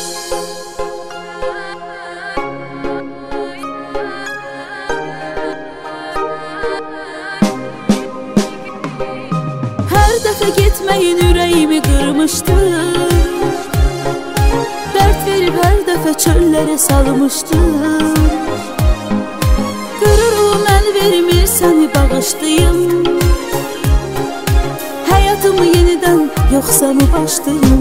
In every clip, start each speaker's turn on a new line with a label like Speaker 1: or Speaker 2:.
Speaker 1: Hər dəfə getməyin ürəyimi qırmışdı, dərd verib hər dəfə çöllərə salmışdı. Qürurum əl vermir səni bağışlayım, həyatımı yenidən yoxsa mı başlayım?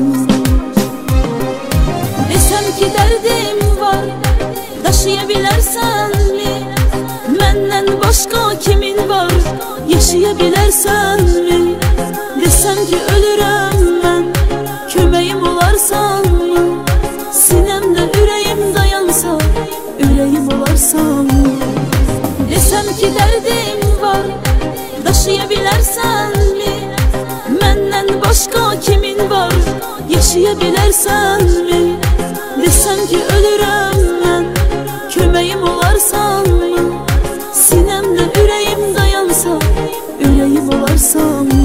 Speaker 1: Desəm ki dərdim var, daşıya bilərsənmi? Məndən başqa kimin var, yaşaya bilərsənmi? Desəm ki ölürəm mən, köməyim olarsanmı? Sinəmdə ürəyim dayansa, ürəyim olarsanmı? Desəm ki dərdim var, daşıya bilərsənmi? Məndən başqa kimin var, yaşaya bilərsənmi? Desəm ki ölürəm mən, köməyim olarsanmı? Sinəmdə ürəyim dayansa, ürəyim olarsanmı?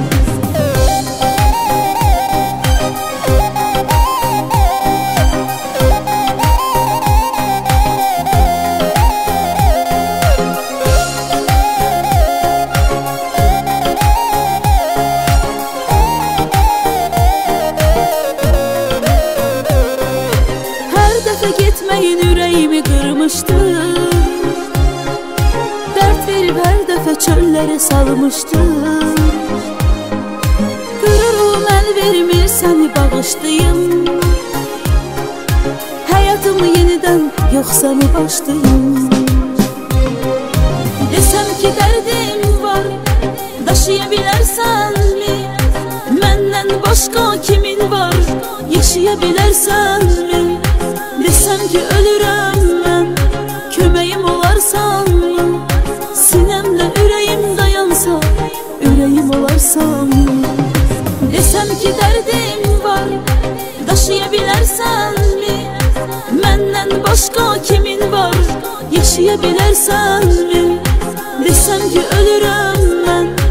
Speaker 1: Getməyin ürəyimi qırmışdı, dərd verib hər dəfə çöllərə salmışdı. Qürurum əl vermir səni bağışlayım, həyatımı yenidən yoxsa mı başlayım? Desəm ki dərdim var, daşıya bilərsənmi? Məndən başqa kimin var, yaşaya bilərsənmi? Desəm ki ölürəm mən, köməyim olarsanmı? Sinəmdə ürəyim dayansa, ürəyim olarsanmı? Desəm ki dərdim var, daşıya bilərsənmi? Məndən başqa kimin var, yaşaya bilərsənmi? Desəm ki ölürəm mən,